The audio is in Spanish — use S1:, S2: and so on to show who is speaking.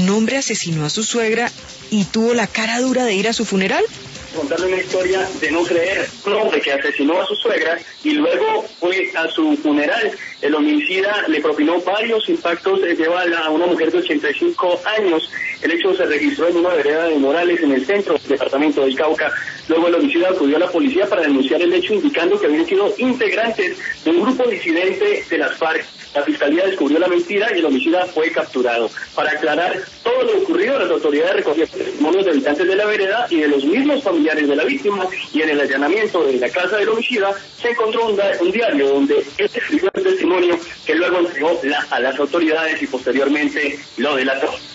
S1: un hombre asesinó a su suegra y tuvo la cara dura de ir a su funeral.
S2: Contarle una historia de no creer. Un hombre que asesinó a su suegra y luego fue a su funeral. El homicida le propinó varios impactos de bala a una mujer de 85 años. El hecho se registró en una vereda de Morales, en el centro del departamento del Cauca. Luego el homicida acudió a la policía para denunciar el hecho, indicando que habían sido integrantes de un grupo disidente de las FARC. La fiscalía descubrió la mentira y el homicida fue capturado. Para aclarar todo lo ocurrido, las autoridades recogieron testimonios de habitantes de la vereda y de los mismos familiares de la víctima, y en el allanamiento de la casa del homicida se encontró un diario donde él escribió el testimonio que luego entregó a las autoridades y posteriormente lo delató.